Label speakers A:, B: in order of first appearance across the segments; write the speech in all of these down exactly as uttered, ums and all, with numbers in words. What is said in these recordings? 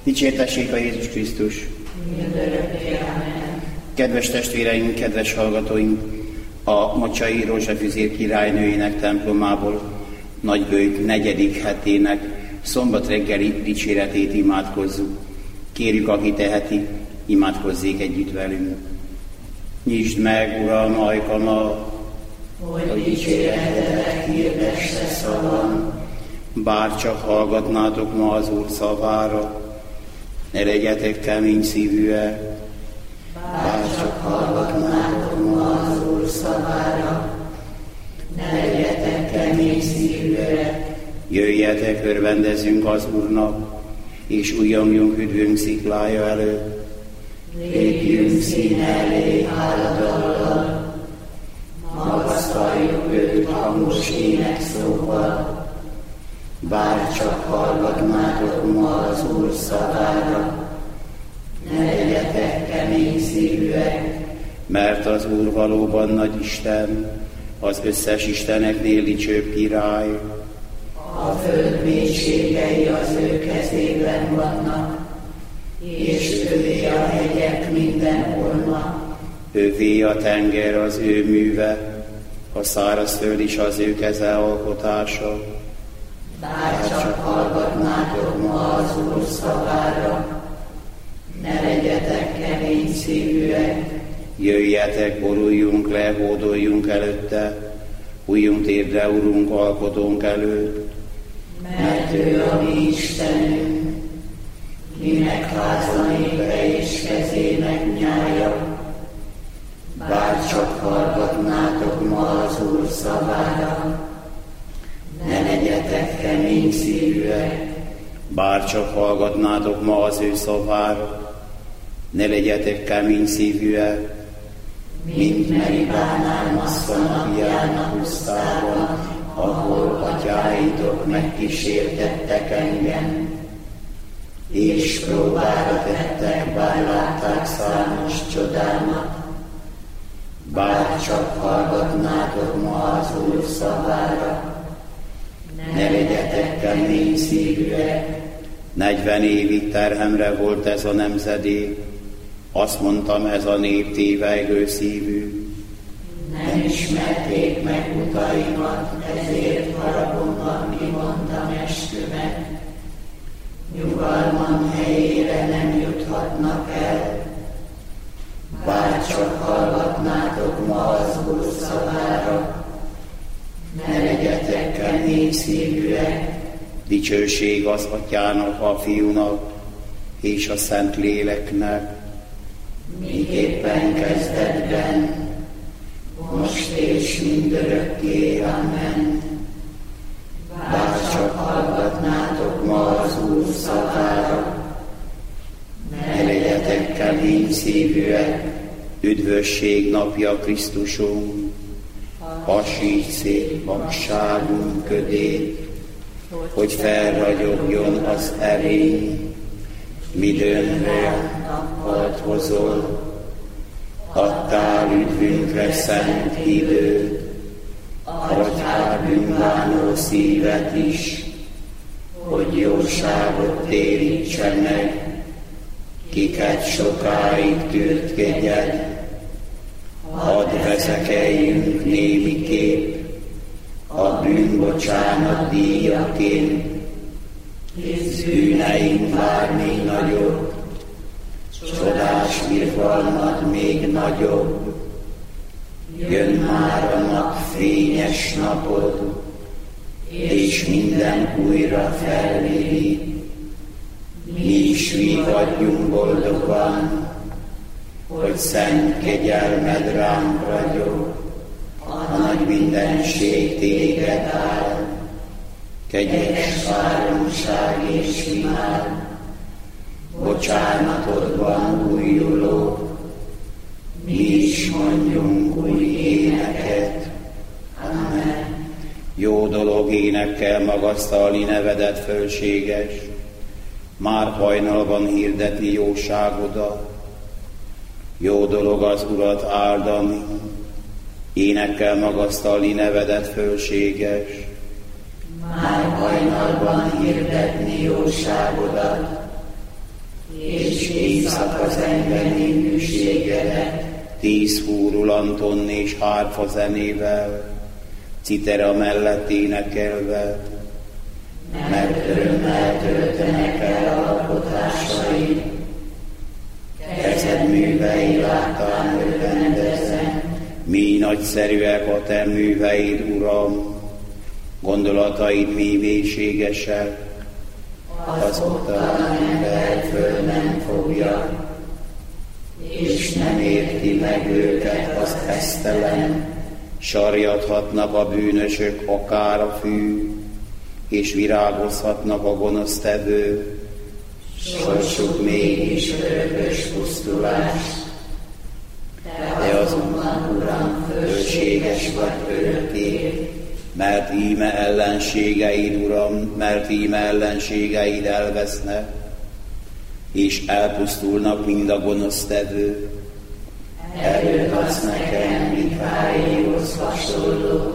A: Dicsértessék a Jézus Krisztus! Kedves testvéreink, kedves hallgatóink! A Mocsai Rózsafüzér királynőjének templomából Nagybőjt negyedik hetének szombat reggeli dicséretét imádkozzuk. Kérjük, aki teheti, imádkozzék együtt velünk. Nyisd meg, Uram, ajkamat,
B: hogy dicséretedet hirdesse szavam.
A: Bár csak hallgatnátok ma az Úr szavára, ne legyetek kemény szívűek.
B: Bár csak hallgatnátok ma az Úr szavára, ne legyetek kemény szívűek.
A: Jöjjetek, örvendezzünk az Úrnak, és ujjongjunk üdvünk sziklája előtt.
B: Lépjünk színe elé háladallal, magasztaljuk őt hangos énekszóval. Bár csak hallgatnátok ma az Úr szavára, ne legyetek kemény szívűek.
A: Mert az Úr valóban nagy Isten, az összes isteneknél dicsőbb király.
B: A föld mélységei az ő kezében vannak, és övé a hegyek minden holma.
A: Övé a tenger az ő műve, a szárazföld is az ő keze alkotása.
B: Bár csak hallgatnátok ma az Úr szavára, ne legyetek kemény szívűek.
A: Jöjjetek, boruljunk le, hódoljunk előtte, újjunk térdre, Urunk, alkotónk előtt.
B: Mert ő a mi Istenünk, minek háza népe és kezének nyája. Bár csak hallgatnátok ma az Úr szavára, ne legyetek kemény szívűek.
A: Bár csak hallgatnátok ma az ő szavára, ne legyetek kemény szívűek.
B: Mint Meribánál Masszon napján a pusztában, ahol atyáitok megkísértettek engem, és próbára tettek, bár látták számos csodámat. Bár csak hallgatnátok ma az Úr szavára, ne legyetek kemény szívűek.
A: Negyven évig terhemre volt ez a nemzedék, azt mondtam, ez a nép tévejgő szívű.
B: Nem ismerték meg utaimat, ezért haragomban kimondtam eskümet. Nyugalmam helyére nem juthatnak el. Bár csak hallgatnátok ma az Úr szavára, ne legyetek kemény szívűek.
A: Dicsőség az Atyának, a Fiúnak és a Szent Léleknek,
B: miképpen kezdetben, most és mindörökké, amen. Bár csak hallgatnátok ma az Úr szavára, ne legyetek kemény szívűek.
A: Üdvösség napja Krisztusunk, hasíts szét vakságunk ködét, hogy felragyogjon az erény, midőnre nappalt hozol. Adtál üdvünkre szent időt, adjál bűnbánó szívet is, hogy jóságot térítse meg, kiket sokáig tűrt kegyed. Hadd veszekeljünk némiképp a bűnbocsánat díjaként, hisz bűneink vár még nagyobb, csodás irgalmad még nagyobb. Jön már a nap fényes napod, és minden újra felvidít. Mi is vigadjunk boldogan, hogy szent kegyelmed ránk ragyog. A nagy mindenség téged áll, kegyes váromság és imádság. Bocsánatodban újuló, mi is mondjunk új éneket. Amen. Jó dolog énekkel magasztalni nevedet, fölséges, már hajnalban hirdetni jóságodat. Jó dolog az Urat áldani, énekkel magasztalni nevedet, fölséges,
B: már hajnalban hirdetni jóságodat. és éjszaka zengeni műségedet.
A: Tíz húrulanton és hárfa zenével, citera mellett énekelve,
B: mert örömmel töltenek el alkotásaid. Kezed művei láttán örvendezem.
A: mi nagyszerűek a te műveid, Uram, gondolataid mi mélységesek,
B: Az ottalan ember föl nem fogja, és nem érti meg őket az esztelen.
A: sarjadhatnak a bűnösök akár a fű, és virágozhatnak a gonosztevő.
B: Sorsuk mégis örökös pusztulás. Te azonban, Uram, fölséges vagy örökké.
A: Mert íme ellenségeid, Uram, mert íme ellenségeid elvesznek, és elpusztulnak mind a gonosztevő.
B: Erőt adsz nekem, Mikáéhoz hasonló,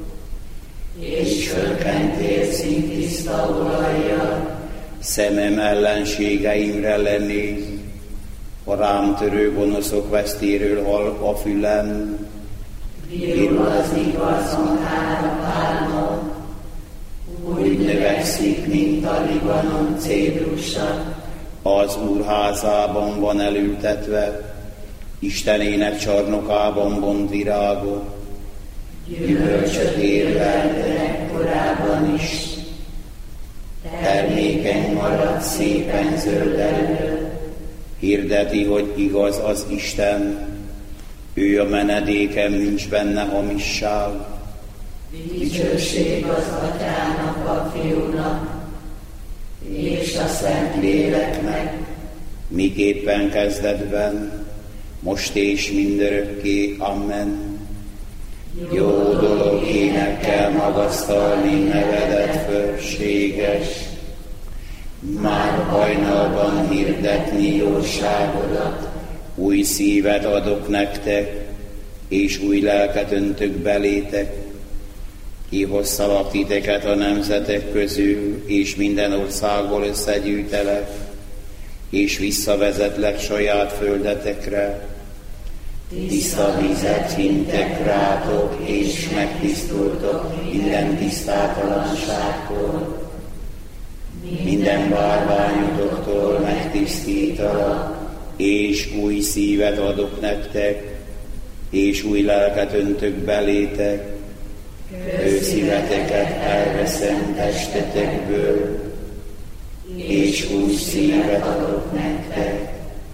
B: és fölkentél színtiszta olajjal.
A: Szemem ellenségeimre lenéz, a rám törő gonoszok vesztéről hall a fülem.
B: Virul az igaz magára pálma, úgy növekszik, mint a Libanon cédrusa.
A: Az Úr házában van elültetve, Istenének csarnokában bont virágot.
B: Gyümölcsöt érveltenek korábban is, termékeny marad szépen zöldelő.
A: Hirdeti, hogy igaz az Isten, ő a menedékem, nincs benne hamisság.
B: Dicsőség az Atyának, a Fiúnak, és a Szentléleknek,
A: miképpen kezdetben, most és mindörökké. Amen. Jó dolog énekkel magasztalni nevedet, fölséges, már hajnalban hirdetni jóságodat. Új szívet adok nektek, és új lelket öntök belétek. Kihozzalak titeket a nemzetek közül, és minden országból összegyűjtelek, és visszavezetlek saját földetekre. Tiszta vizet hintek rátok, és megtisztultok minden tisztátalanságtól. Minden bárványotoktól megtisztítalak, és új szívet adok nektek, és új lelket öntök belétek. Kőszíveteket elveszem testetekből, és új szívet adok nektek.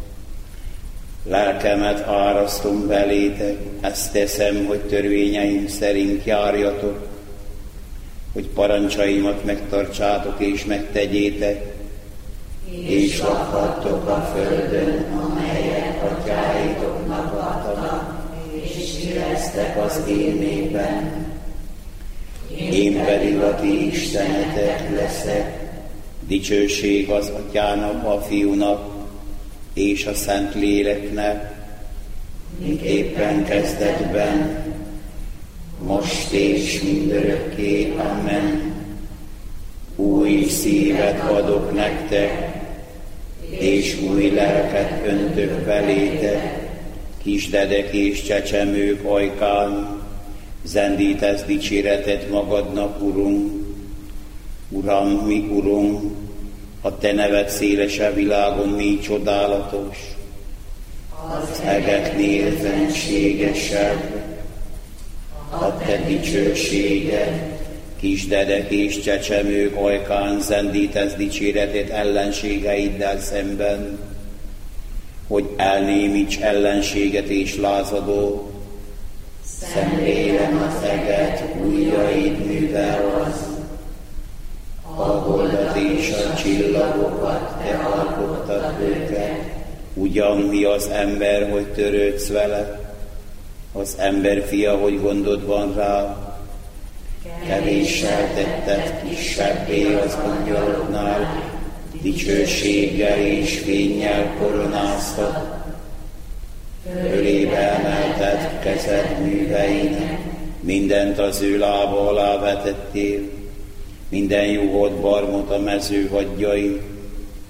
A: Lelkemet árasztom belétek, ezt teszem, hogy törvényeim szerint járjatok, hogy parancsaimat megtartsátok és megtegyétek, és lakhattok a földön, amelyet atyáitoknak adtak, és élesztek az én népben. Én pedig a ti istenetek leszek. Dicsőség az Atyának, a Fiúnak és a Szentléleknek, miképpen kezdetben, most és mindörökké. Amen. Új szívet adok nektek, és új lelket öntök belétek. Kisdedek és csecsemők ajkán, zendítesz dicséretet magadnak, Urunk. Uram, mi Urunk, a te neved szélesebb világon mi csodálatos, az egeknél fenségesebb, a te dicsőséged, kisdedek és csecsemők ajkán zendítesz dicséretet ellenségeiddel szemben, hogy elnémíts ellenséget és lázadót. Szemlélem az eget, ujjaid művel az, a holdat és a csillagokat, te alkottad őket. Ugyan mi az ember, hogy törődsz vele, az ember fia, hogy gondod van rá. Kevéssel tetted kisebbé az angyaloknál, dicsőséggel és fénnyel koronáztad. Fölébe emelted kezed műveinek, mindent az ő lába alá vetettél, minden juhot, barmot a mező vadjai.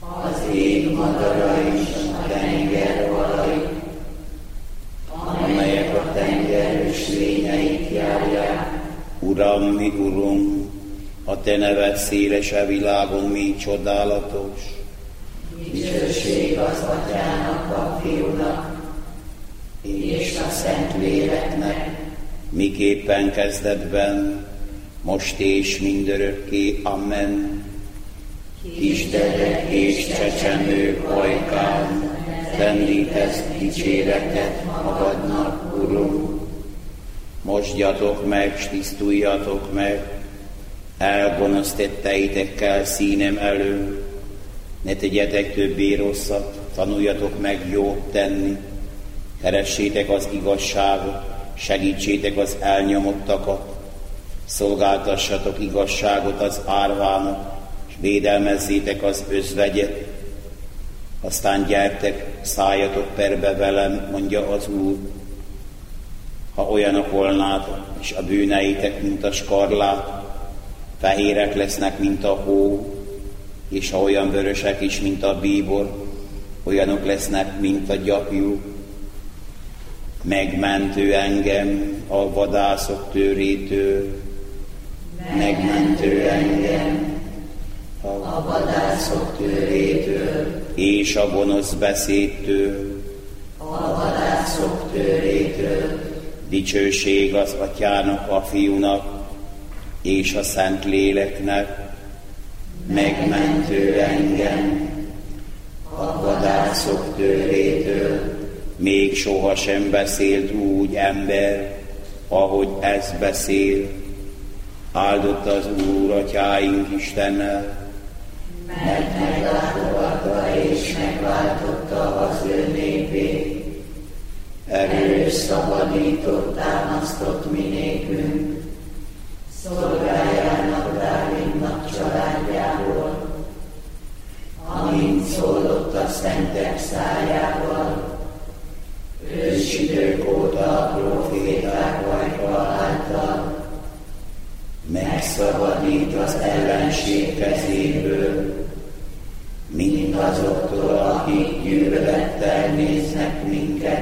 B: az ég madara és a tenger halai, amelyek a tenger ösvényeit járják.
A: Uram, mi Urunk, a Te neved széles a világon, mi csodálatos.
B: Dicsőség az Atyának, a Fiúnak, és a Szentléleknek,
A: miképpen kezdetben, most és mindörökké. Amen.
B: Kisdedek és csecsemők ajkán, rendítesz dicséretet magadnak, Urunk.
A: Mosdjatok meg, s tisztuljatok meg, elgonosz tetteitekkel színem elő. Ne tegyetek többé rosszat, tanuljatok meg jót tenni. Keressétek az igazságot, segítsétek az elnyomottakat. Szolgáltassatok igazságot az árvának, és védelmezzétek az özvegyet. Aztán gyertek, szálljatok perbe velem, mondja az Úr. Ha olyanok volnátok, és a bűneitek, mint a skarlát, fehérek lesznek, mint a hó, és ha olyan vörösek is, mint a bíbor, olyanok lesznek, mint a gyapjú. Megmentő engem a vadászok tőrétől,
B: megmentő engem a vadászok tőrétől,
A: és a gonosz beszédtől,
B: a vadászok tőrétől.
A: Dicsőség az Atyának, a Fiúnak, és a Szentléleknek,
B: megmentő engem a vadászok tőrétől.
A: Még sohasem beszélt úgy ember, ahogy ez beszél. Áldott az Úr, Atyáink Istennel,
B: mert meglátogatta és megváltotta az ő népét. Erős, szabadított, támasztott mi nékünk, szolgájának, Dávidnak családjából, amint szólott a szentek szájával, ősidők óta a proféták ajka által. Megszabadít az ellenség kezéből, mindazoktól, akik gyűlölettel néznek minket.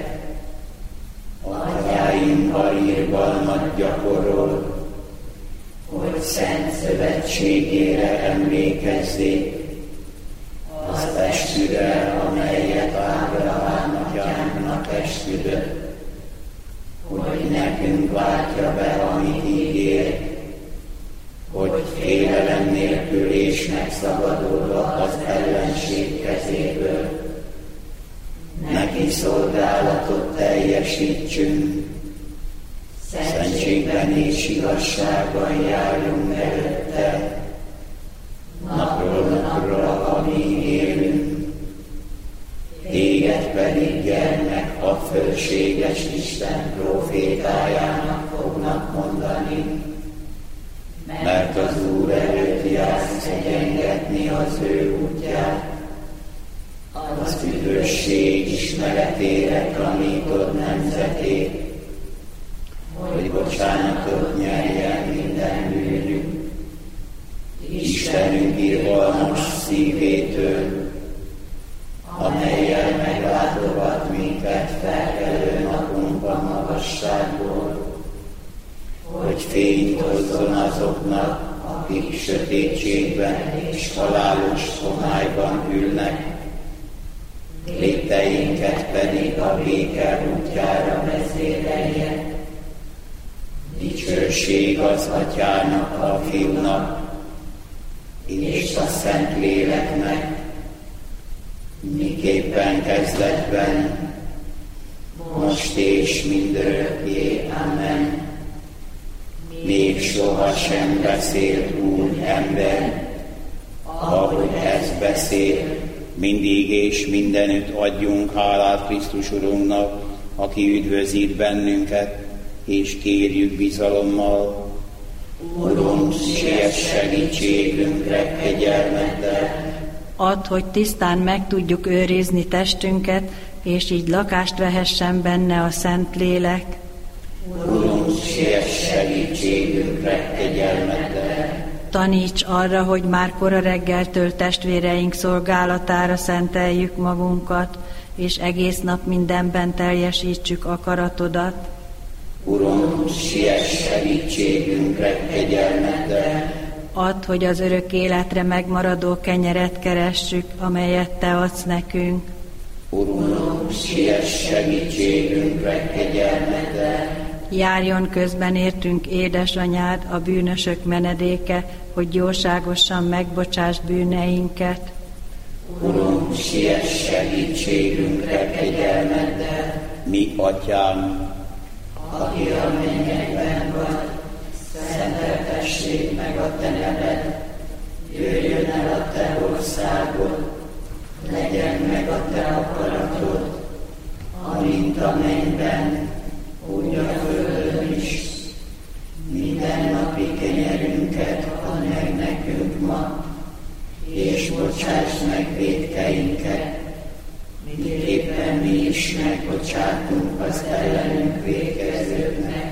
B: Atyáinkkal irgalmat gyakorol, hogy szent szövetségére emlékezzék, az esküre, amelyet Ábrahám atyánknak esküdött, hogy nekünk váltja be, amit ígért, hogy félelem nélkül és megszabadulva az ellenség kezéből neki szolgálatot teljesítsünk, szentségben és igazságban járjunk előtte, napról napra, amíg élünk. Téged pedig, gyermek, a fölséges Isten prófétájának fognak mondani, mert az Úr előtt jársz egyengetni az ő útját, az üdvösség ismeretére tanítod nemzetét, hogy bocsánatot nyerjen minden bűnünk. Istenünk irgalmas szívétől, amellyel meglátogat minket felkelő napunkban magasságból, hogy fényt hozzon azoknak, akik sötétségben és halálos homályban ülnek, lépteinket pedig a béke útjára vezérelje. Dicsőség az Atyának, a Fiúnak, és a Szentléleknek, miképpen kezdetben, most és mindörökké. Amen. Még sohasem beszélt úgy ember, ahogy ez beszél. Mindig és mindenütt adjunk hálát Krisztus Urunknak, aki üdvözít bennünket, és kérjük bizalommal. Urunk, siess segítségünkre kegyelmeddel.
C: Add, hogy tisztán meg tudjuk őrizni testünket, és így lakást vehessen benne a Szentlélek.
B: Urunk, siess segítségünkre kegyelmeddel.
C: taníts arra, hogy már kora reggeltől testvéreink szolgálatára szenteljük magunkat, és egész nap mindenben teljesítsük akaratodat.
A: Uram, siess segítségünkre kegyelmeddel.
C: Add, hogy az örök életre megmaradó kenyeret keressük, amelyet Te adsz nekünk.
A: Uram, siess segítségünkre kegyelmeddel.
C: Járjon közben értünk édesanyád, a bűnösök menedéke, hogy jóságosan megbocsásd bűneinket.
A: Uram, siess segítségünkre kegyelmeddel. Mi atyám,
B: aki a mennyekben vagy, szenteltessék meg a te neved, jöjjön el a te országod, legyen meg a te akaratod, amint a mennyben, úgy a földön is. Mindennapi kenyerünket add meg nekünk ma, és bocsásd meg vétkeinket, miképpen mi is megbocsátunk az ellenünk vétkezőknek,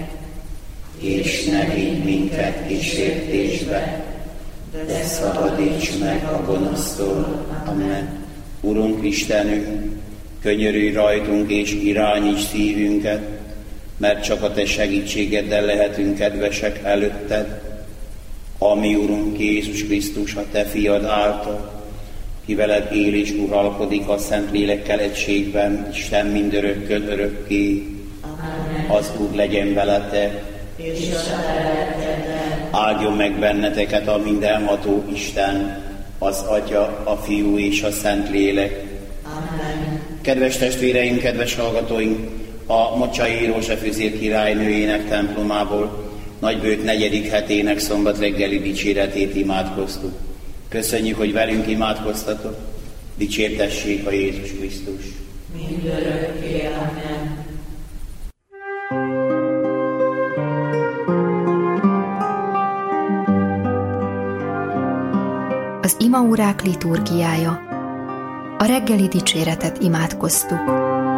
B: és ne vigy minket kísértésbe, de szabadíts meg a gonosztól.
A: Amen. Urunk Istenünk, könyörülj rajtunk és irányíts szívünket, mert csak a Te segítségeddel lehetünk kedvesek előtted. Ami Urunk Jézus Krisztus, a Te fiad által, ki veled él és uralkodik a Szentlélekkel egységben, Isten mindörökkön örökké.
B: Amen.
A: Az Úr legyen veletek,
B: És a te lelkeddel.
A: áldjon meg benneteket a mindenható Isten, az Atya, a Fiú és a Szentlélek.
B: Amen.
A: Kedves testvéreim, kedves hallgatóink, a Mocsai Rózsa Füzér királynőjének templomából Nagybőjt negyedik hetének szombat reggeli dicséretét imádkoztuk. Köszönjük, hogy velünk imádkoztatok. Dicsértessék a Jézus Krisztus.
B: Mindörökké. Amen.
D: Az imaórák liturgiája. A reggeli dicséretet imádkoztuk.